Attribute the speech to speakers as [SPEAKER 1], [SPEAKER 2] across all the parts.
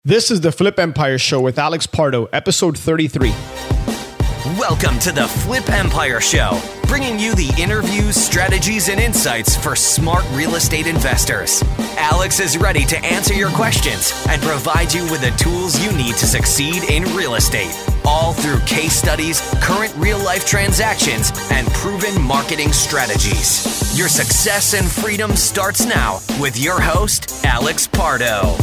[SPEAKER 1] This is the Flip Empire Show with Alex Pardo, episode 33.
[SPEAKER 2] Welcome to the Flip Empire Show, bringing you the interviews, strategies, and insights for smart real estate investors. Alex is ready to answer your questions and provide you with the tools you need to succeed in real estate, all through case studies, current real-life transactions, and proven marketing strategies. Your success and freedom starts now with your host, Alex Pardo.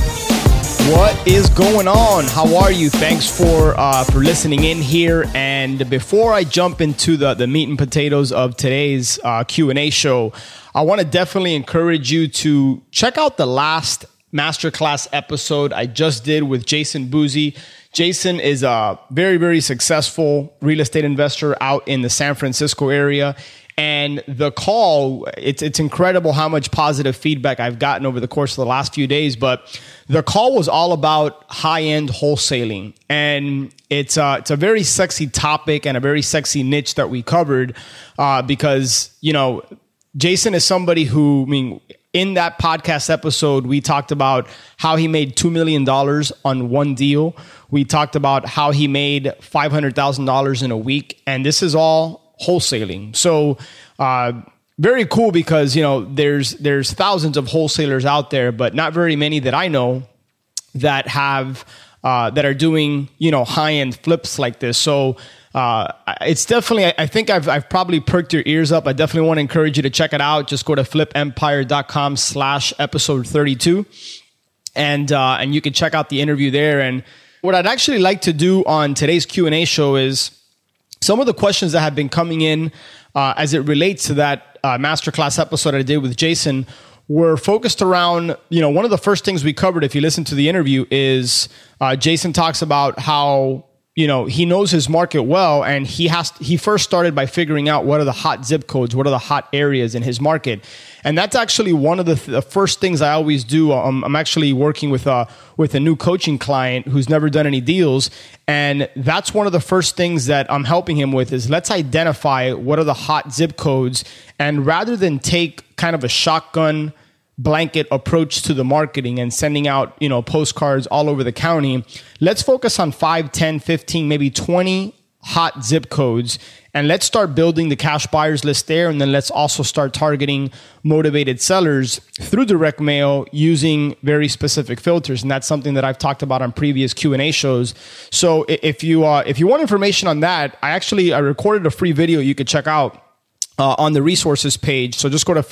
[SPEAKER 1] What is going on? How are you? Thanks for listening in here. And before I jump into the meat and potatoes of today's Q&A show, I want to definitely encourage you to check out the last masterclass episode I just did with Jason Boozy. Jason is a very, very successful real estate investor out in the San Francisco area. And the call, it's incredible how much positive feedback I've gotten over the course of the last few days. But the call was all about high-end wholesaling. And it's a very sexy topic and a very sexy niche that we covered because, you know, Jason is somebody who, in that podcast episode, we talked about how he made $2 million on one deal. We talked about how he made $500,000 in a week. And this is all wholesaling. So very cool because, you know, there's thousands of wholesalers out there, but not very many that I know that have that are doing, you know, high-end flips like this. So it's definitely, I think I've probably perked your ears up. I definitely want to encourage you to check it out. Just go to flipempire.com/episode 32 and you can check out the interview there. And what I'd actually like to do on today's Q&A show is some of the questions that have been coming in as it relates to that masterclass episode I did with Jason were focused around, you know, one of the first things we covered, if you listen to the interview, is Jason talks about how, you know, he knows his market well, and he first started by figuring out what are the hot zip codes, what are the hot areas in his market. And that's actually one of the first things I always do. I'm actually working with a new coaching client who's never done any deals. And that's one of the first things that I'm helping him with is let's identify what are the hot zip codes. And rather than take kind of a shotgun blanket approach to the marketing and sending out, you know, postcards all over the county, let's focus on 5, 10, 15, maybe 20 hot zip codes. And let's start building the cash buyers list there. And then let's also start targeting motivated sellers through direct mail using very specific filters. And that's something that I've talked about on previous Q&A shows. So if you want information on that, I recorded a free video you could check out on the resources page. So just go to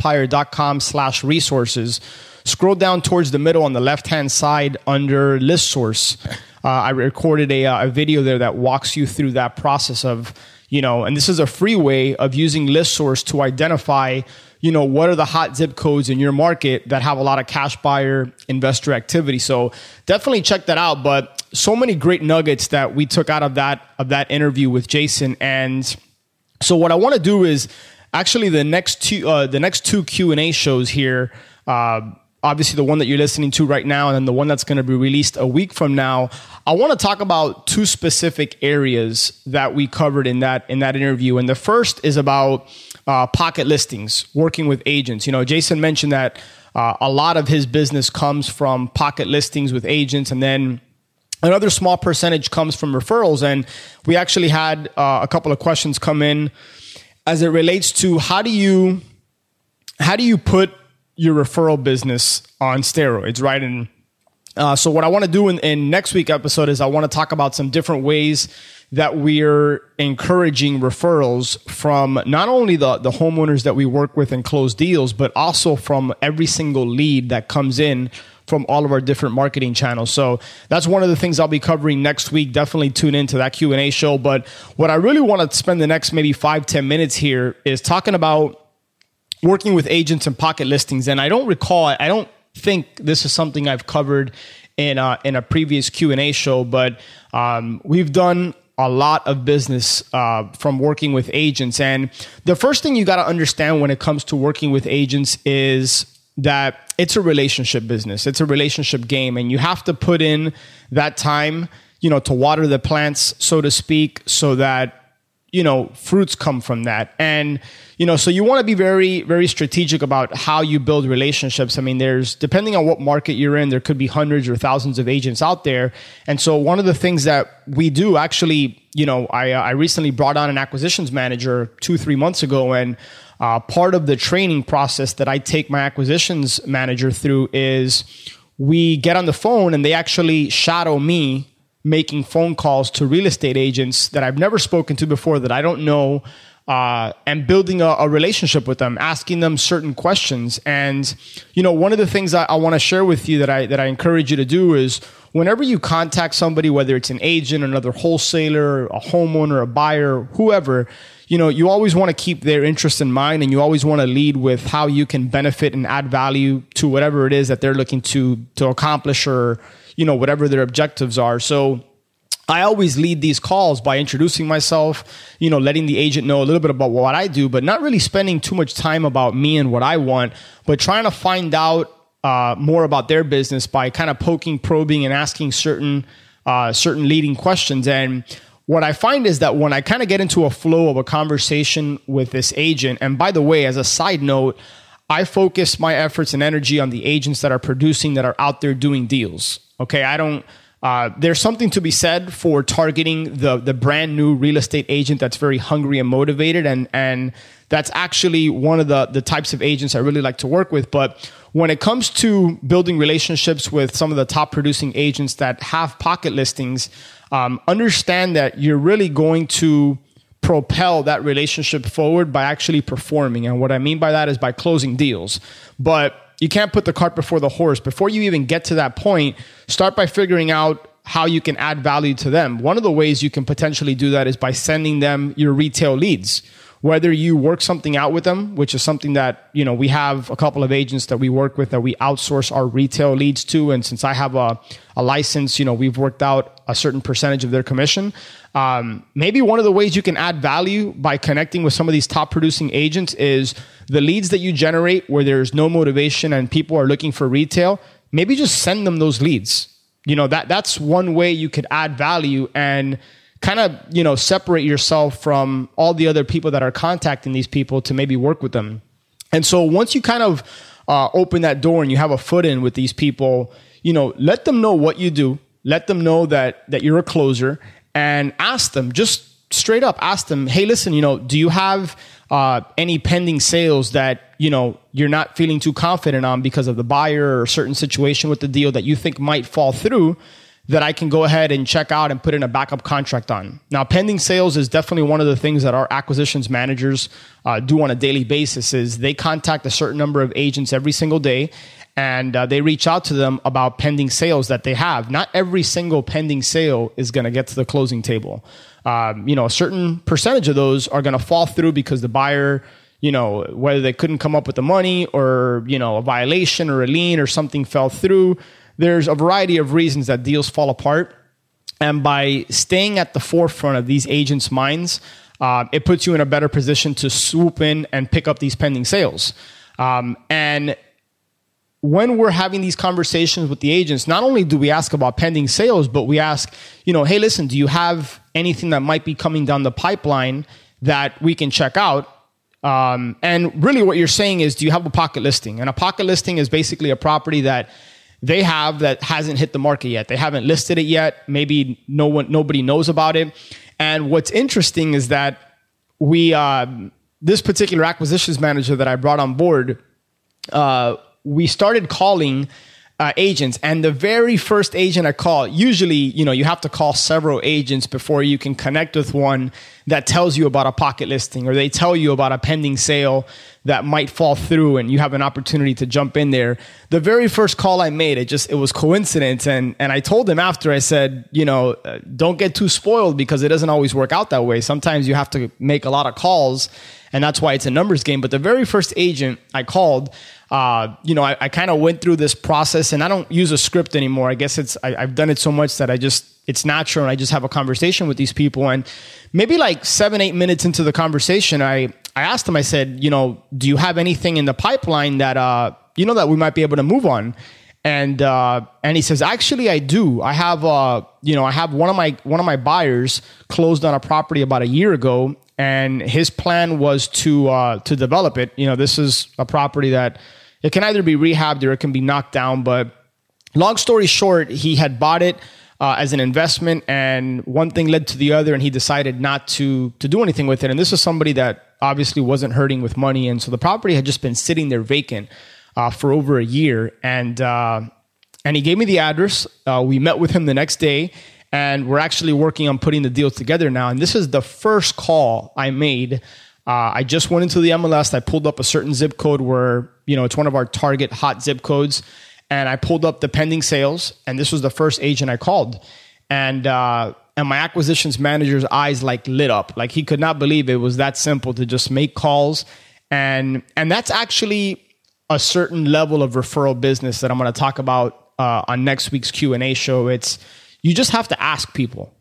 [SPEAKER 1] flipempire.com/resources. Scroll down towards the middle on the left-hand side under list source. I recorded a video there that walks you through that process of, you know, and this is a free way of using list source to identify, you know, what are the hot zip codes in your market that have a lot of cash buyer investor activity. So definitely check that out. But so many great nuggets that we took out of that interview with Jason. And so what I want to do is actually the next two Q&A shows here, obviously the one that you're listening to right now, and then the one that's going to be released a week from now. I want to talk about two specific areas that we covered in that interview. And the first is about pocket listings, working with agents. You know, Jason mentioned that a lot of his business comes from pocket listings with agents, and then another small percentage comes from referrals. And we actually had a couple of questions come in as it relates to how do you put your referral business on steroids, right? And so what I want to do in next week's episode is I want to talk about some different ways that we're encouraging referrals from not only the homeowners that we work with and close deals, but also from every single lead that comes in from all of our different marketing channels. So that's one of the things I'll be covering next week. Definitely tune into that Q&A show. But what I really want to spend the next maybe 5-10 minutes here is talking about working with agents and pocket listings. And I don't think this is something I've covered in a previous Q&A show, but we've done a lot of business from working with agents. And the first thing you got to understand when it comes to working with agents is that it's a relationship business. It's a relationship game, and you have to put in that time, you know, to water the plants, so to speak, so that fruits come from that. And, so you want to be very, very strategic about how you build relationships. I mean, depending on what market you're in, there could be hundreds or thousands of agents out there. And so one of the things that we do actually, I recently brought on an acquisitions manager 2-3 months ago. And part of the training process that I take my acquisitions manager through is we get on the phone and they actually shadow me making phone calls to real estate agents that I've never spoken to before, that I don't know, and building a relationship with them, asking them certain questions. And, one of the things I want to share with you that I encourage you to do is whenever you contact somebody, whether it's an agent, another wholesaler, a homeowner, a buyer, whoever, you always want to keep their interest in mind, and you always want to lead with how you can benefit and add value to whatever it is that they're looking to accomplish, or, whatever their objectives are. So I always lead these calls by introducing myself, letting the agent know a little bit about what I do, but not really spending too much time about me and what I want, but trying to find out more about their business by kind of poking, probing, and asking certain leading questions. And what I find is that when I kind of get into a flow of a conversation with this agent, and by the way, as a side note, I focus my efforts and energy on the agents that are producing, that are out there doing deals. Okay, there's something to be said for targeting the brand new real estate agent that's very hungry and motivated, and that's actually one of the types of agents I really like to work with. But when it comes to building relationships with some of the top producing agents that have pocket listings, understand that you're really going to propel that relationship forward by actually performing. And what I mean by that is by closing deals. But you can't put the cart before the horse. Before you even get to that point, start by figuring out how you can add value to them. One of the ways you can potentially do that is by sending them your retail leads. Whether you work something out with them, which is something that, we have a couple of agents that we work with that we outsource our retail leads to. And since I have a license, we've worked out a certain percentage of their commission. Maybe one of the ways you can add value by connecting with some of these top producing agents is the leads that you generate where there's no motivation and people are looking for retail. Maybe just send them those leads. That's one way you could add value and kind of, separate yourself from all the other people that are contacting these people to maybe work with them. And so once you kind of open that door and you have a foot in with these people, let them know what you do. Let them know that you're a closer, and ask them, just straight up ask them, hey, listen, do you have any pending sales that, you're not feeling too confident on because of the buyer or a certain situation with the deal that you think might fall through, that I can go ahead and check out and put in a backup contract on. Now, pending sales is definitely one of the things that our acquisitions managers do on a daily basis. Is they contact a certain number of agents every single day, and they reach out to them about pending sales that they have. Not every single pending sale is going to get to the closing table. A certain percentage of those are going to fall through because the buyer, whether they couldn't come up with the money, or, a violation or a lien or something fell through. There's a variety of reasons that deals fall apart. And by staying at the forefront of these agents' minds, it puts you in a better position to swoop in and pick up these pending sales. And when we're having these conversations with the agents, not only do we ask about pending sales, but we ask, hey, listen, do you have anything that might be coming down the pipeline that we can check out? And really what you're saying is, do you have a pocket listing? And a pocket listing is basically a property that they have that hasn't hit the market yet. They haven't listed it yet. Maybe nobody knows about it. And what's interesting is that this particular acquisitions manager that I brought on board, we started calling agents, and the very first agent I call, usually, you have to call several agents before you can connect with one that tells you about a pocket listing, or they tell you about a pending sale that might fall through and you have an opportunity to jump in there. The very first call I made, it was coincidence. And I told him after, I said, don't get too spoiled, because it doesn't always work out that way. Sometimes you have to make a lot of calls, and that's why it's a numbers game. But the very first agent I called, I kind of went through this process, and I don't use a script anymore. I guess I've done it so much that it's natural, and I just have a conversation with these people. And maybe like 7-8 minutes into the conversation, I asked him, I said, do you have anything in the pipeline that, that we might be able to move on? And he says, actually, I do. I have one of my buyers closed on a property about a year ago, and his plan was to develop it. This is a property that it can either be rehabbed or it can be knocked down. But long story short, he had bought it as an investment, and one thing led to the other, and he decided not to do anything with it. And this is somebody that obviously wasn't hurting with money, and so the property had just been sitting there vacant for over a year. And he gave me the address. We met with him the next day, and we're actually working on putting the deal together now. And this is the first call I made. I just went into the MLS. I pulled up a certain zip code where, it's one of our target hot zip codes. And I pulled up the pending sales. And this was the first agent I called. And my acquisitions manager's eyes lit up. He could not believe it was that simple to just make calls. And that's actually a certain level of referral business that I'm going to talk about on next week's Q&A show. You just have to ask people,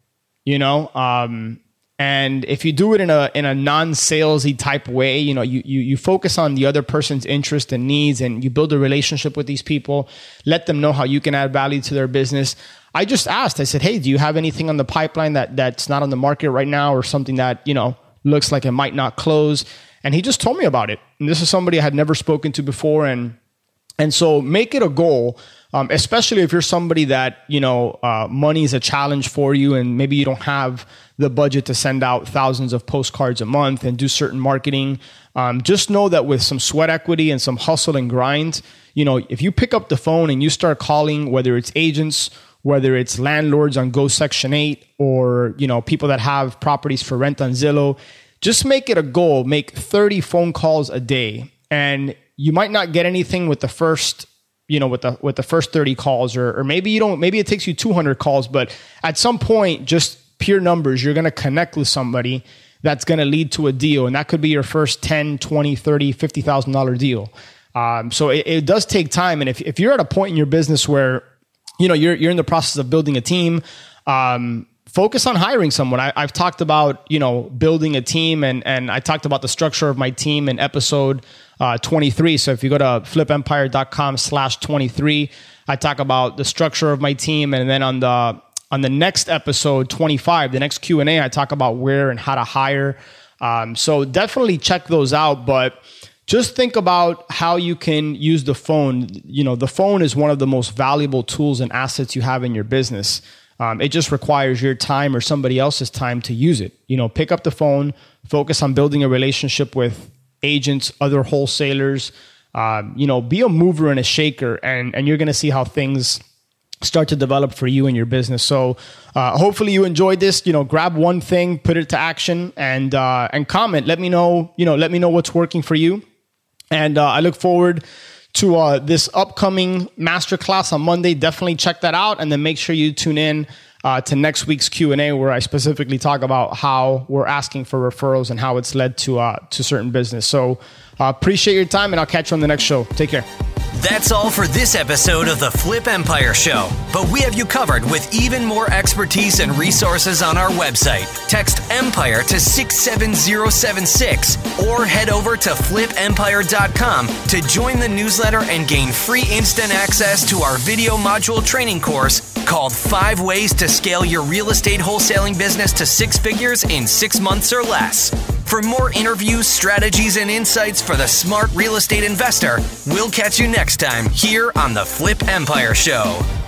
[SPEAKER 1] and if you do it in a non-salesy type way, you focus on the other person's interest and needs, and you build a relationship with these people, let them know how you can add value to their business. I just asked, I said, hey, do you have anything on the pipeline that's not on the market right now, or something that, looks like it might not close? And he just told me about it. And this is somebody I had never spoken to before. And so make it a goal, especially if you're somebody that, money is a challenge for you, and maybe you don't have the budget to send out thousands of postcards a month and do certain marketing. Just know that with some sweat equity and some hustle and grind, if you pick up the phone and you start calling, whether it's agents, whether it's landlords on Go Section 8, or, people that have properties for rent on Zillow, just make it a goal. Make 30 phone calls a day. And you might not get anything with the first, with the first 30 calls, or maybe you don't, maybe it takes you 200 calls, but at some point, just pure numbers, you're going to connect with somebody that's going to lead to a deal. And that could be your first $10, $20, $30, $50,000 deal. So it does take time. And if you're at a point in your business where, you're in the process of building a team, focus on hiring someone. I've talked about, building a team, and I talked about the structure of my team in episode 23. So if you go to flipempire.com/23, I talk about the structure of my team. And then on the next episode 25, the next Q&A, I talk about where and how to hire. So definitely check those out. But just think about how you can use the phone. The phone is one of the most valuable tools and assets you have in your business. It just requires your time or somebody else's time to use it. Pick up the phone, focus on building a relationship with agents, other wholesalers, be a mover and a shaker, and you're going to see how things start to develop for you and your business. So hopefully you enjoyed this. Grab one thing, put it to action, and comment. Let me know what's working for you. And I look forward to this upcoming masterclass on Monday. Definitely check that out, and then make sure you tune in to next week's Q&A, where I specifically talk about how we're asking for referrals and how it's led to certain business. So appreciate your time, and I'll catch you on the next show. Take care.
[SPEAKER 2] That's all for this episode of the Flip Empire Show, but we have you covered with even more expertise and resources on our website. Text EMPIRE to 67076 or head over to flipempire.com to join the newsletter and gain free instant access to our video module training course called 5 Ways to Scale Your Real Estate Wholesaling Business to 6 Figures in 6 months or less. For more interviews, strategies, and insights for the smart real estate investor, we'll catch you next time here on the Flip Empire Show.